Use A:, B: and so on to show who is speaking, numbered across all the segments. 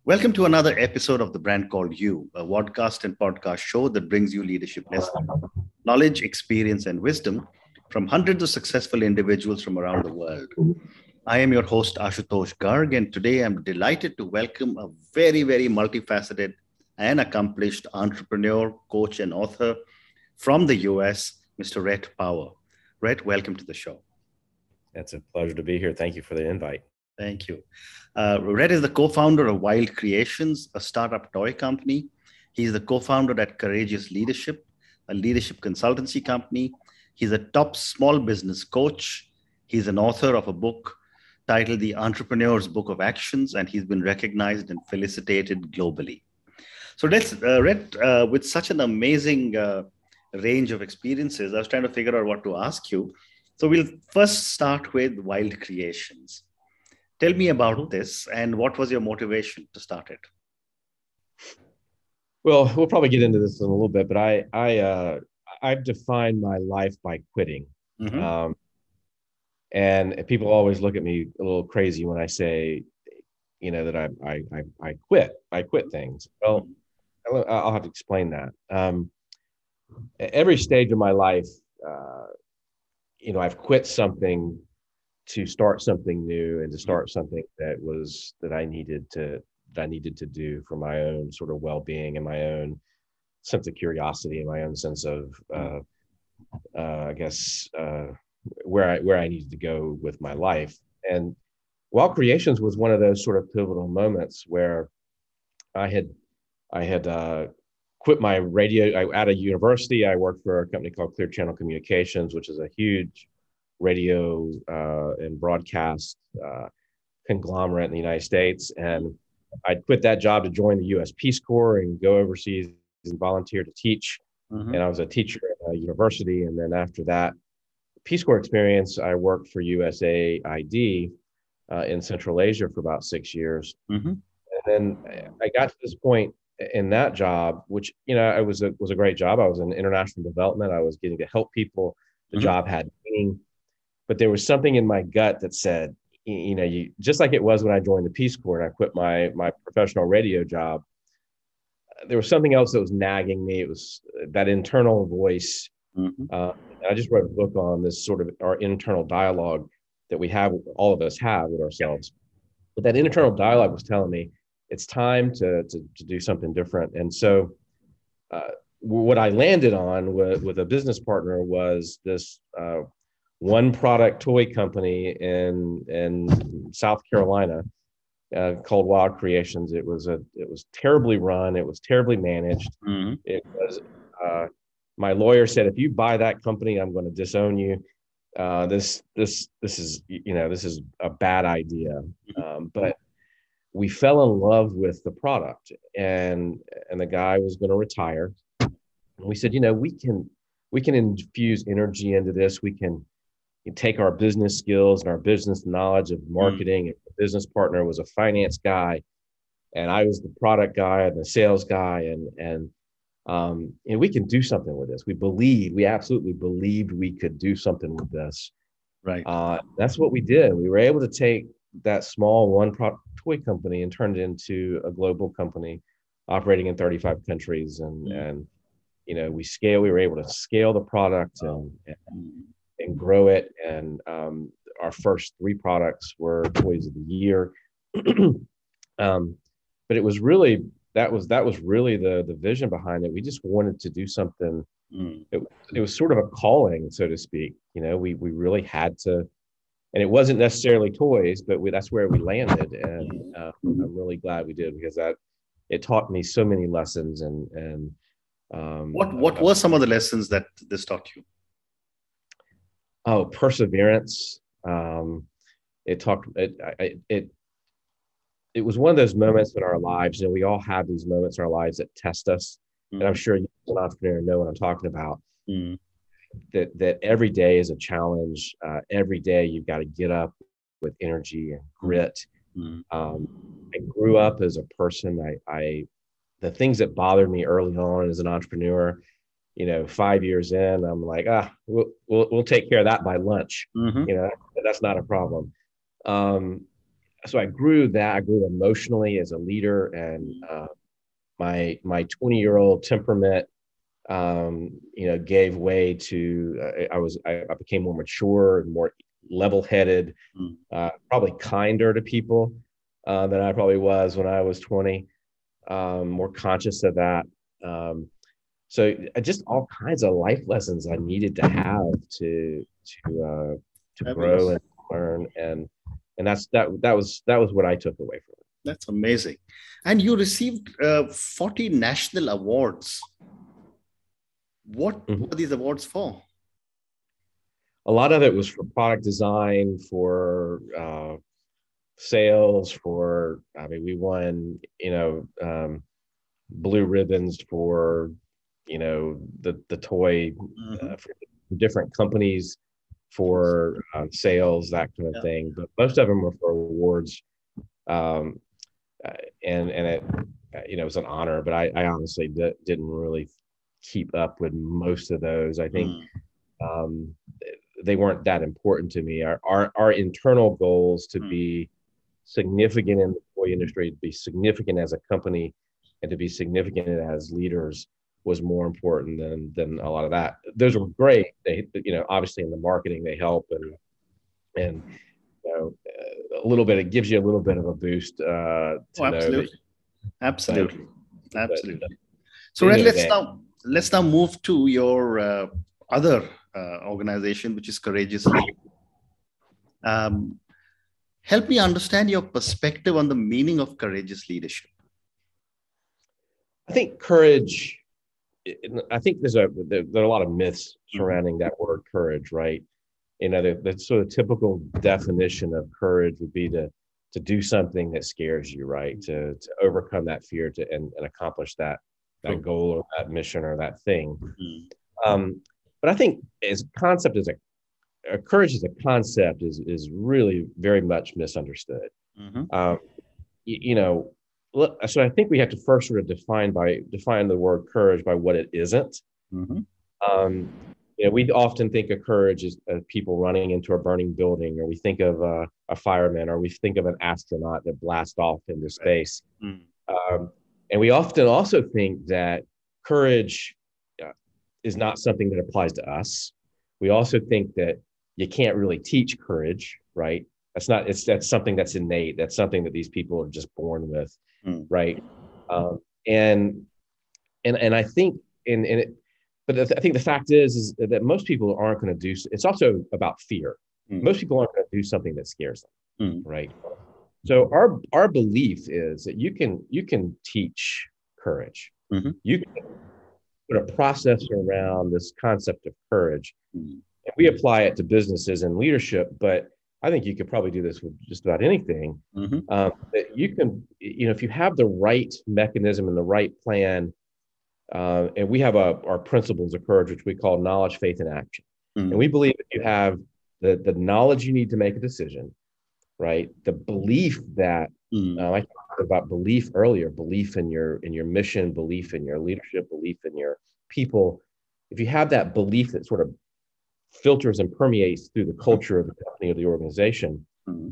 A: Welcome to another episode of The Brand Called You, a podcast and podcast show that brings you leadership lessons, knowledge, experience, and wisdom from hundreds of successful individuals from around the world. I am your host, Ashutosh Garg, and today I'm delighted to welcome a very multifaceted and accomplished entrepreneur, coach, and author from the US, Mr. Rhett Power. Rhett, welcome to the show.
B: It's a pleasure to be here. Thank you for the invite.
A: Thank you. Red is the co-founder of Wild Creations, a startup toy company. He's the co-founder at Courageous Leadership, a leadership consultancy company. He's a top small business coach. He's an author of a book titled The Entrepreneur's Book of Actions, and he's been recognized and felicitated globally. So let's, Red, with such an amazing range of experiences, I was trying to figure out what to ask you. So we'll first start with Wild Creations. Tell me about this and what was your motivation to start it?
B: Well, we'll probably get into this in a little bit, but I've defined my life by quitting. Mm-hmm. And people always look at me a little crazy when I say, that I quit. I quit things. Well, I'll have to explain that. Every stage of my life, I've quit something to start something new and to start something that I needed to do for my own sort of well-being and my own sense of curiosity and my own sense of where I needed to go with my life. And Wild Creations was one of those sort of pivotal moments where I had quit my radio. At a university, I worked for a company called Clear Channel Communications, which is a huge radio and broadcast conglomerate in the United States. And I'd quit that job to join the U.S. Peace Corps and go overseas and volunteer to teach. Mm-hmm. And I was a teacher at a university. And then after that Peace Corps experience, I worked for USAID in Central Asia for about 6 years. Mm-hmm. And then I got to this point in that job, which, it was a great job. I was in international development. I was getting to help people. The mm-hmm. job had meaning. But there was something in my gut that said, you just like it was when I joined the Peace Corps and I quit my professional radio job, there was something else that was nagging me. It was that internal voice. Mm-hmm. I just wrote a book on this sort of our internal dialogue that we have, all of us have with ourselves. But that internal dialogue was telling me it's time to do something different. And so what I landed on with a business partner was this one product toy company in South Carolina called Wild Creations. It was terribly run. It was terribly managed. Mm-hmm. It was my lawyer said, if you buy that company, I'm going to disown you. This is a bad idea. But we fell in love with the product, and the guy was going to retire. And we said, we can infuse energy into this. We can take our business skills and our business knowledge of marketing. And the business partner was a finance guy, and I was the product guy and the sales guy, and we can do something with this. We absolutely believed we could do something with this.
A: Right.
B: That's what we did. We were able to take that small one product toy company and turn it into a global company operating in 35 countries. And we were able to scale the product and grow it. And our first 3 products were Toys of the Year. But it was really, that was really the vision behind it. We just wanted to do something. It was sort of a calling, so to speak. We really had to, and it wasn't necessarily toys, but that's where we landed. And I'm really glad we did, because it taught me so many lessons. And
A: what were some of the lessons that this taught you?
B: Oh, perseverance. It was one of those moments in our lives. We all have these moments in our lives that test us. Mm-hmm. And I'm sure you as an entrepreneur know what I'm talking about. Mm-hmm. That every day is a challenge. Every day you've got to get up with energy and grit. Mm-hmm. I grew up as a person. The things that bothered me early on as an entrepreneur, 5 years in, I'm like, we'll take care of that by lunch. Mm-hmm. That's not a problem. so I grew that. I grew emotionally as a leader, and my 20-year-old temperament, gave way to. I became more mature and more level-headed, probably kinder to people than I probably was when I was 20. More conscious of that. So just all kinds of life lessons I needed to have to grow and learn, and that was what I took away from it.
A: That's amazing. And you received 40 national awards. What were these awards for?
B: A lot of it was for product design, for sales, we won, blue ribbons for, the toy, for different companies for sales, that kind of thing. But most of them were for awards. And it, it was an honor, but I honestly didn't really keep up with most of those. I think they weren't that important to me. Our internal goals to be significant in the toy industry, to be significant as a company, and to be significant as leaders was more important than a lot of that. Those were great. They, obviously in the marketing they help, and a little bit, it gives you a little bit of a boost to
A: absolutely.
B: know that,
A: Absolutely. So Red, let's now move to your other organization, which is Courageous Leadership. Help me understand your perspective on the meaning of courageous leadership.
B: I think courage. I think there are a lot of myths surrounding that word courage, right? The sort of typical definition of courage would be to do something that scares you, right? To overcome that fear and accomplish that goal or that mission or that thing. But I think as a concept, courage as a concept is really very much misunderstood. So I think we have to first sort of define the word courage by what it isn't. We often think of courage as people running into a burning building, or we think of a fireman, or we think of an astronaut that blasts off into space. And we often also think that courage is not something that applies to us. We also think that you can't really teach courage, right? That's something that's innate. That's something that these people are just born with, right? And I think but I think the fact is that most people aren't going to do. It's also about fear. Most people aren't going to do something that scares them, right? So our belief is that you can teach courage. You can put a process around this concept of courage, and we apply it to businesses and leadership. But I think you could probably do this with just about anything. That you can, if you have the right mechanism and the right plan. And we have our principles of courage, which we call knowledge, faith, and action. And we believe if you have the knowledge you need to make a decision, right? The belief that I talked about belief earlier, belief in your mission, belief in your leadership, belief in your people. If you have that belief that sort of filters and permeates through the culture of the company or the organization,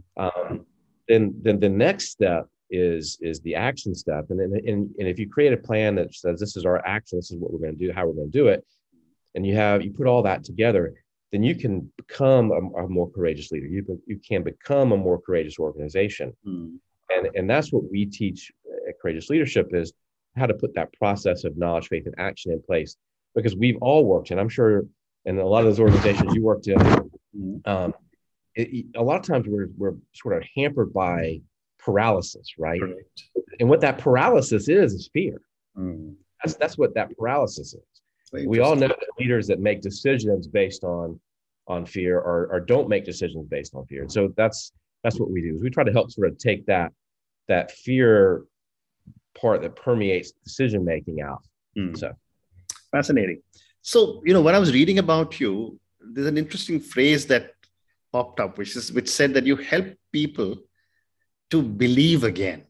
B: then the next step is the action step. And if you create a plan that says this is our action, this is what we're going to do, how we're going to do it, and you put all that together, then you can become a more courageous leader. You can become a more courageous organization. And that's what we teach at Courageous Leadership, is how to put that process of knowledge, faith, and action in place. Because we've all worked, and I'm sure in a lot of those organizations you worked in, a lot of times we're sort of hampered by paralysis, right? And what that paralysis is fear. That's what that paralysis is. We all know that leaders that make decisions based on fear or don't make decisions based on fear. So that's what we do, is we try to help sort of take that fear part that permeates decision making out. So
A: fascinating. So when I was reading about you, there's an interesting phrase that popped up, which said that you help people to believe again.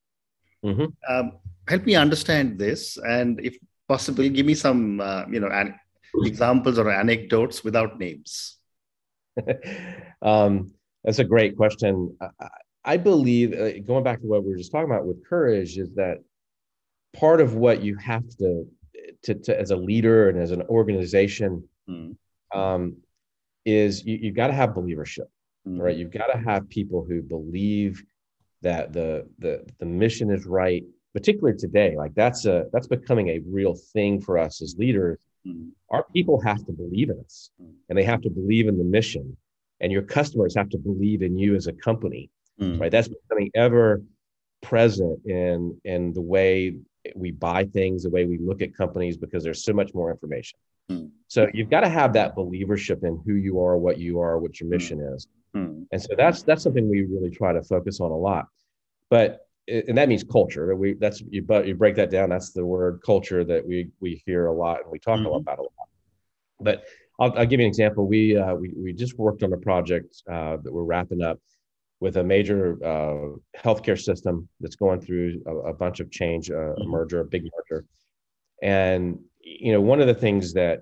A: Help me understand this, and if possible, give me some examples or anecdotes without names.
B: That's a great question. I believe, going back to what we were just talking about with courage, is that part of what you have to as a leader and as an organization, um, is you've got to have believership, right? You've got to have people who believe that the mission is right, particularly today. Like that's becoming a real thing for us as leaders. Our people have to believe in us, and they have to believe in the mission, and your customers have to believe in you as a company, right? That's becoming ever present in the way we buy things, the way we look at companies, because there's so much more information. So you've got to have that believership in who you are, what your mission is. And so that's something we really try to focus on a lot. But and that means culture. You break that down. That's the word culture that we hear a lot and we talk a lot about a lot. But I'll give you an example. We just worked on a project that we're wrapping up with a major healthcare system that's going through a bunch of change, a merger, a big merger. And one of the things that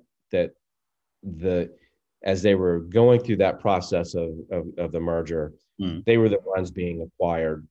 B: as they were going through that process of the merger, they were the ones being acquired.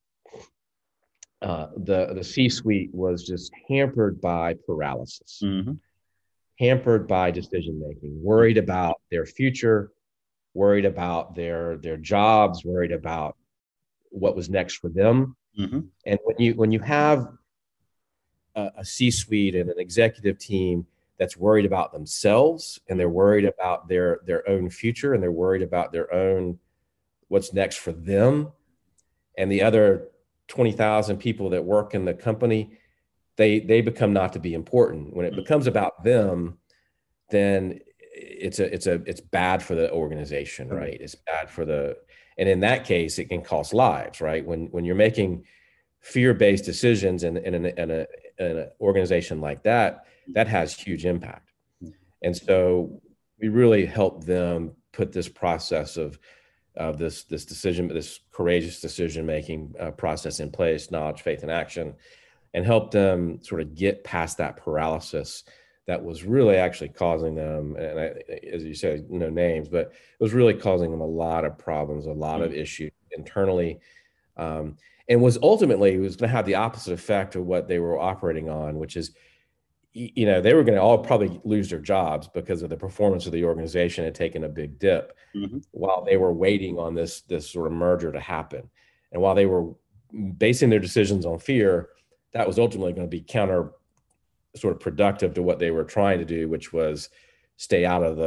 B: The C-suite was just hampered by paralysis, hampered by decision making, worried about their future, worried about their jobs, worried about what was next for them. And when you have a C-suite and an executive team that's worried about themselves, and they're worried about their own future, and they're worried about their own what's next for them, and the other 20,000 people that work in the company, they become not to be important. When it becomes about them, then it's bad for the organization, right? It's bad and in that case, it can cost lives, right? When you're making fear-based decisions in an organization like that, that has huge impact. And so we really help them put this process of this courageous decision-making process in place, knowledge, faith, and action, and help them sort of get past that paralysis that was really actually causing them, and as you said, no names, but it was really causing them a lot of problems, a lot of issues internally, and was going to have the opposite effect of what they were operating on, which is, they were going to all probably lose their jobs because of the performance of the organization had taken a big dip while they were waiting on this sort of merger to happen. And while they were basing their decisions on fear, that was ultimately going to be counter sort of productive to what they were trying to do, which was stay out of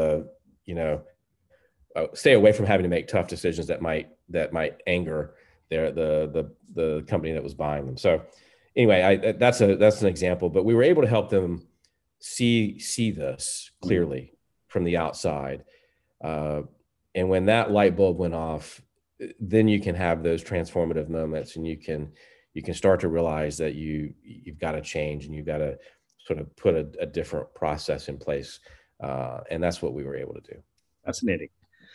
B: stay away from having to make tough decisions that might anger the company that was buying them. So anyway, that's an example, but we were able to help them see this clearly from the outside. And when that light bulb went off, then you can have those transformative moments, and you can start to realize that you've got to change, and you've got to sort of put a different process in place. And that's what we were able to do.
A: Fascinating.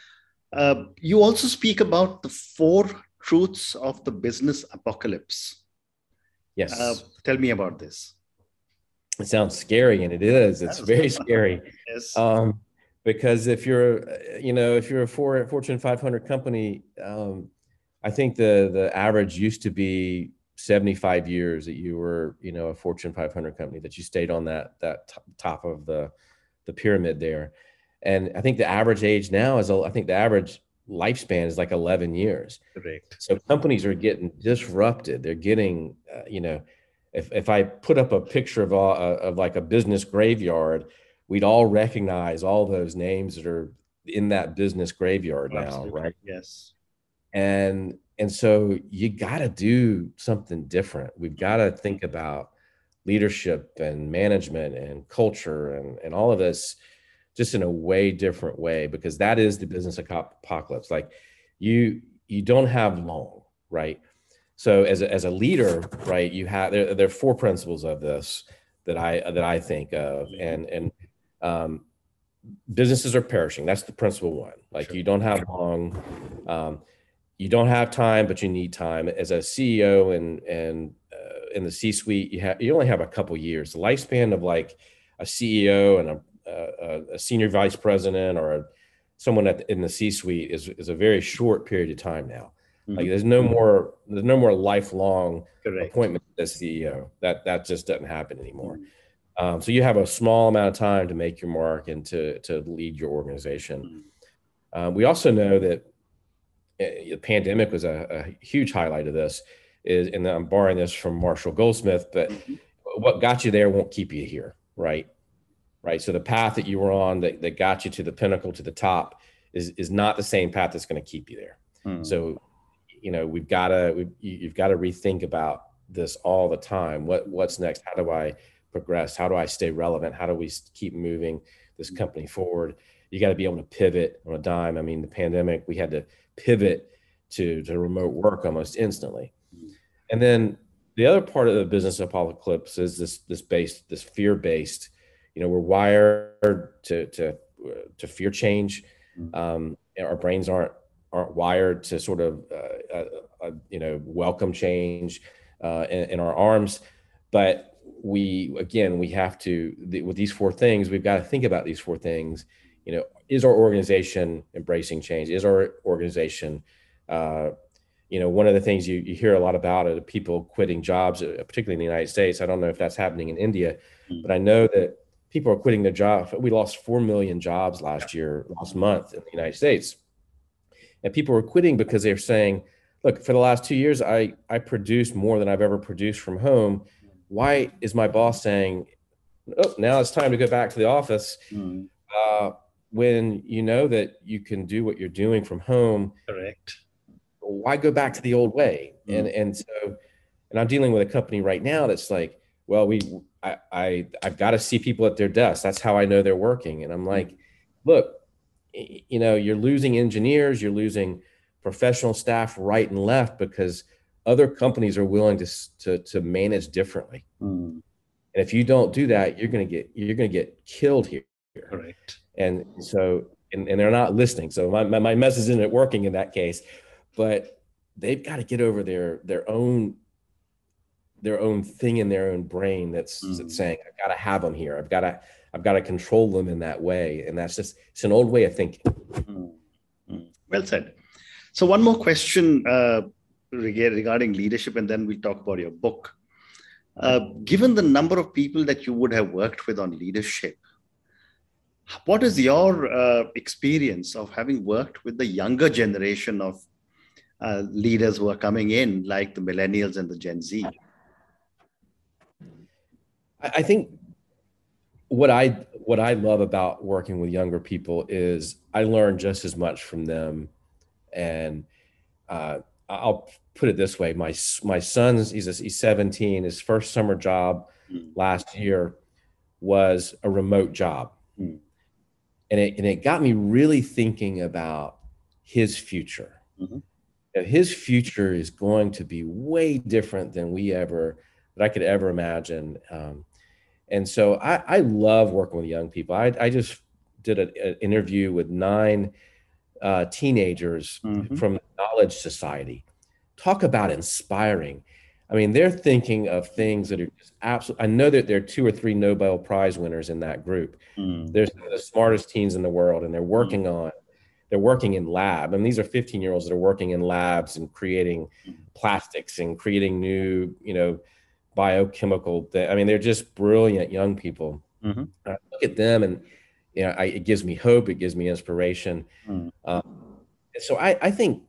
A: You also speak about the 4 truths of the business apocalypse.
B: Yes.
A: Tell me about this.
B: It sounds scary, and it is. It's very scary.
A: Yes.
B: Because if you're a Fortune 500 company, I think the average used to be 75 years that you were, a Fortune 500 company, that you stayed on that top of the pyramid there. And I think the average age now I think the average lifespan is like 11 years.
A: Correct.
B: So companies are getting disrupted. They're getting, if I put up a picture of like a business graveyard, we'd all recognize all those names that are in that business graveyard now, right?
A: Yes.
B: And so you got to do something different. We've got to think about leadership and management and culture and all of this just in a way different way, because that is the business apocalypse. Like you don't have long, right? So as a leader, right, you have there are 4 principles of this that I think of, and businesses are perishing. That's the principle 1. Like sure. You don't have long. You don't have time, but you need time. As a CEO and in the C-suite, you only have a couple years. The lifespan of like a CEO and a senior vice president or someone in the C-suite is a very short period of time now. Like there's no more lifelong
A: Correct.
B: appointment as CEO. That just doesn't happen anymore. So you have a small amount of time to make your mark and to lead your organization. We also know that the pandemic was a huge highlight of this. And I'm borrowing this from Marshall Goldsmith, but what got you there won't keep you here, right? Right. So the path that you were on that got you to the pinnacle, to the top, is not the same path that's going to keep you there. So, you've got to rethink about this all the time. What's next? How do I progress? How do I stay relevant? How do we keep moving this company forward? You got to be able to pivot on a dime. I mean, the pandemic, we had to pivot to remote work almost instantly. And then the other part of the business apocalypse is this fear-based. We're wired to fear change. Our brains aren't wired to sort of welcome change in our arms. But we have to, with these four things, we've got to think about these four things. Is our organization embracing change? Is our organization, one of the things you hear a lot about are people quitting jobs, particularly in the United States. I don't know if that's happening in India, but I know that people are quitting their jobs. We lost 4 million jobs last month in the United States. And people were quitting because they're saying, look, for the last 2 years, I produced more than I've ever produced from home. Why is my boss saying, oh, now it's time to go back to the office? When you know that you can do what you're doing from home.
A: Correct.
B: Why go back to the old way? And I'm dealing with a company right now that's like, well, I've got to see people at their desks. That's how I know they're working. And I'm like, look, you're losing engineers, you're losing professional staff right and left because other companies are willing to manage differently. And if you don't do that, you're going to get killed here.
A: Correct.
B: And so, and they're not listening. So my message isn't working in that case, but they've got to get over their own thing in their own brain that's saying, I've got to have them here. I've got to control them in that way. And it's an old way of thinking.
A: Well said. So one more question regarding leadership, and then we'll talk about your book. Given the number of people that you would have worked with on leadership, what is your experience of having worked with the younger generation of leaders who are coming in, like the millennials and the Gen Z?
B: I think what I love about working with younger people is I learn just as much from them. And I'll put it this way: my son, he's 17. His first summer job last year was a remote job, and it got me really thinking about his future. His future is going to be way different than I could ever imagine. And so I love working with young people. I just did an interview with 9 teenagers from the Knowledge Society. Talk about inspiring. I mean, they're thinking of things that are just absolutely, I know that there are 2 or 3 Nobel Prize winners in that group. They're some of the smartest teens in the world, and they're working in lab. I mean, these are 15-year-olds that are working in labs and creating plastics and creating new, biochemical. I mean, they're just brilliant young people. I look at them and, it gives me hope. It gives me inspiration. So I think,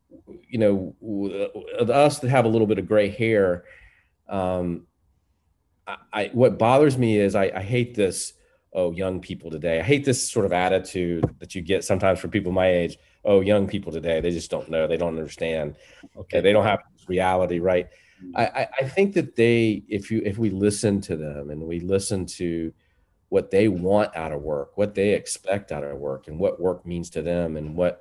B: us that have a little bit of gray hair, what bothers me is I hate this, oh, young people today. I hate this sort of attitude that you get sometimes from people my age. Oh, young people today, they just don't know. They don't understand. Okay, they don't have reality, right? I think that if we listen to them and we listen to what they want out of work, what they expect out of work, and what work means to them, and what,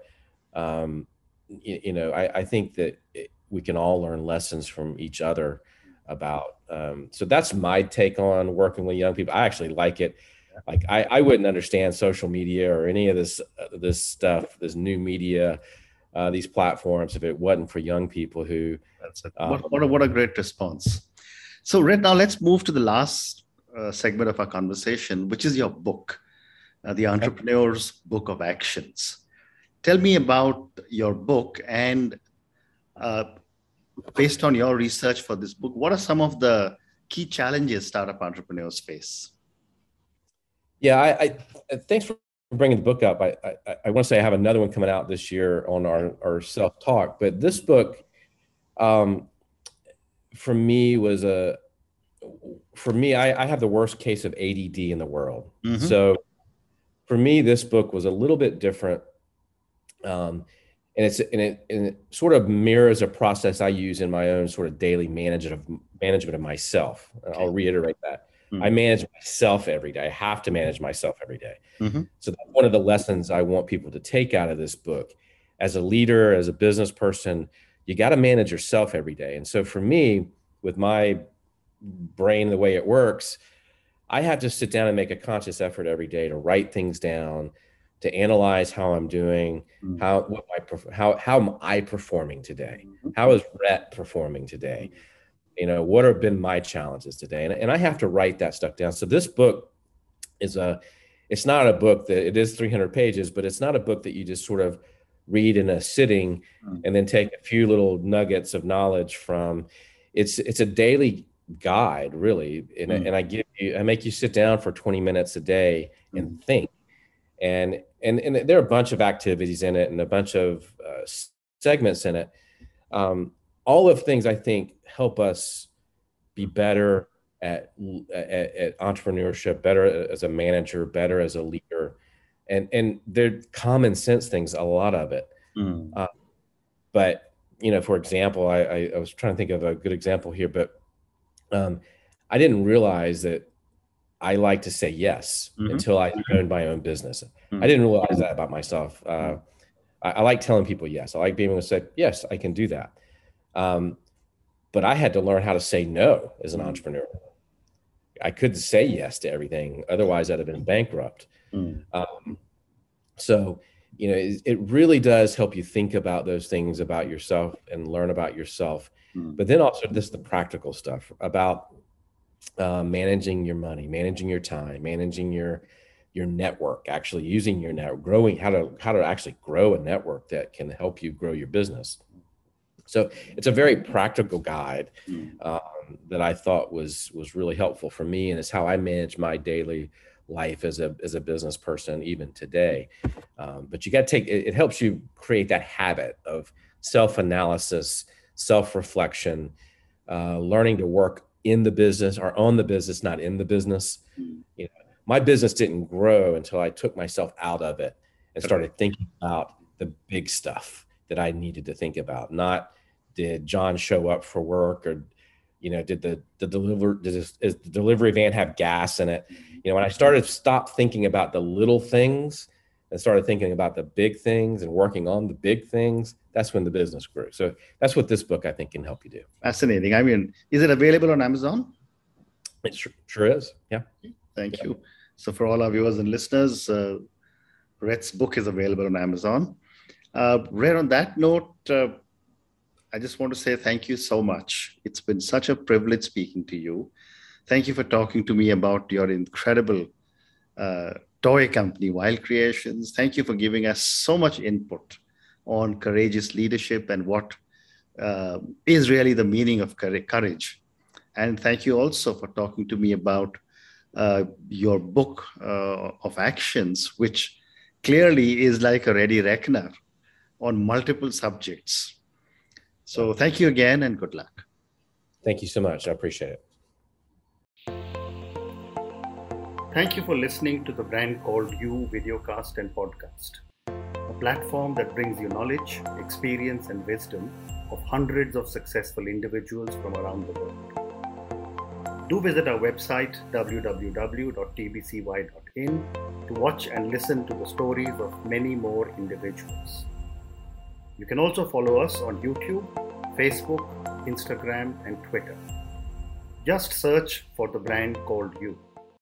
B: I think that we can all learn lessons from each other about. So that's my take on working with young people. I actually like it. Like I wouldn't understand social media or any of this stuff, this new media, these platforms, if it wasn't for young people who.
A: That's it. What a great response. So, Red, now let's move to the last segment of our conversation, which is your book, The Entrepreneur's Book of Actions. Tell me about your book and Based on your research for this book, what are some of the key challenges startup entrepreneurs face?
B: Yeah, I thanks for bringing the book up. I want to say I have another one coming out this year on our self-talk, but this book, for me I have the worst case of ADD in the world. Mm-hmm. So for me, this book was a little bit different. And it sort of mirrors a process I use in my own sort of daily management of myself. Okay. I'll reiterate that. Mm-hmm. I manage myself every day. I have to manage myself every day. Mm-hmm. So that's one of the lessons I want people to take out of this book. As a leader, as a business person, you got to manage yourself every day. And so for me, with my brain, the way it works, I have to sit down and make a conscious effort every day to write things down, to analyze how I'm doing, how am I performing today? How is Rhett performing today? You know, what have been my challenges today? And I have to write that stuff down. So this book it's not a book that, it is 300 pages, but it's not a book that you just sort of read in a sitting and then take a few little nuggets of knowledge from. It's a daily guide, really. And I make you sit down for 20 minutes a day and think. And there are a bunch of activities in it and a bunch of segments in it. All of things I think help us be better at entrepreneurship, better as a manager, better as a leader, and they're common sense things, a lot of it. But you know, for example, I was trying to think of a good example here, but I didn't realize that I like to say yes until I owned my own business. I didn't realize that about myself. I like telling people yes. I like being able to say, yes, I can do that. But I had to learn how to say no as an entrepreneur. I couldn't say yes to everything. Otherwise, I'd have been bankrupt. So, you know, it really does help you think about those things about yourself and learn about yourself. But then also just the practical stuff about managing your money, managing your time, managing your network, actually using your network, growing, how to actually grow a network that can help you grow your business. So it's a very practical guide that I thought was really helpful for me, and it's how I manage my daily life as a business person even today. But you got to take it helps you create that habit of self-analysis, self-reflection, learning to work in the business or on the business, not in the business. You know, my business didn't grow until I took myself out of it and started thinking about the big stuff that I needed to think about. Not did John show up for work, or, you know, did the delivery van have gas in it? You know, when I stopped thinking about the little things and started thinking about the big things and working on the big things, that's when the business grew. So that's what this book, I think, can help you do.
A: Fascinating. I mean, is it available on Amazon?
B: It sure is. Yeah.
A: Thank you. So for all our viewers and listeners, Rhett's book is available on Amazon. Rhett, on that note, I just want to say thank you so much. It's been such a privilege speaking to you. Thank you for talking to me about your incredible toy company, Wild Creations. Thank you for giving us so much input on courageous leadership and what is really the meaning of courage. And thank you also for talking to me about your book of actions, which clearly is like a ready reckoner on multiple subjects. So thank you again and good luck.
B: Thank you so much. I appreciate it.
A: Thank you for listening to the Brand Called You videocast and podcast, a platform that brings you knowledge, experience, and wisdom of hundreds of successful individuals from around the world. Do visit our website, www.tbcy.in, to watch and listen to the stories of many more individuals. You can also follow us on YouTube, Facebook, Instagram, and Twitter. Just search for the Brand Called You.